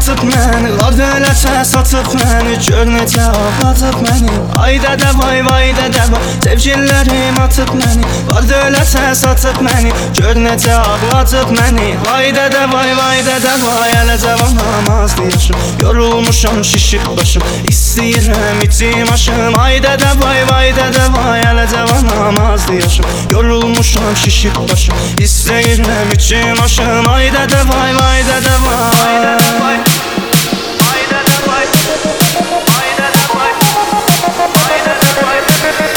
atıb məni, var dövlətə satıb məni, gör necə ağlatıb məni. Ay dədə vay, vay dədə vay, sevgililərim atıb məni, var dövlətə satıb məni, gör necə ağlatıb məni. Vay dədə vay, vay dədə vay, hələ cavanam azdı yaşım, yorulmuşam şişib başım, istəyirəm içim aşım. Ay dədə vay, vay dədə vay, hələ cavanam azdı yaşım, yorulmuşam şişib başım, istəyirəm içim aşım. Ay dədə vay, vay dədə vay, ay dədə vay, ay dədə vay, ay dədə vay, ay dədə vay, ay dədə vay.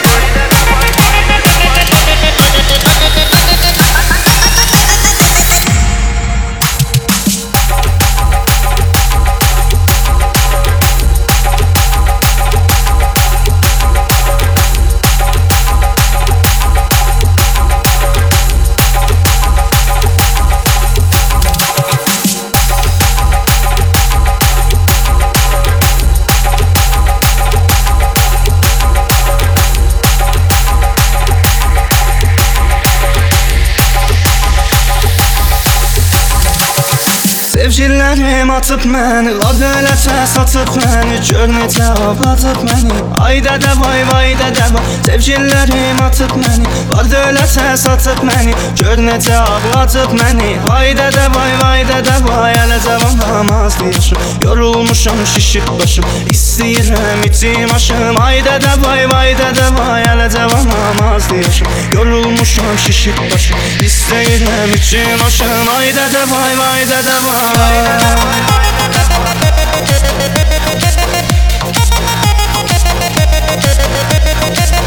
Sevgililərim atıb məni, var dövlətə satıb məni, gör necə ağlatıb məni. Ay dədə vay, vay dədə vay, sevgililərim atıb məni, var dövlətə satıb məni, gör necə ağlatıb məni. Ay dədə vay, vay dədə vay, hələ cavanam azdı yaşım, yorulmuşam şişib başım, istəyirəm içim aşım. Ay dədə vay, vay dədə vay, hələ cavanam azdı yaşım, yorulmuşam şişib başım, istəyirəm içim aşım. Ay dədə vay, vay dədə vay, ay dədə vay, ay dədə vay.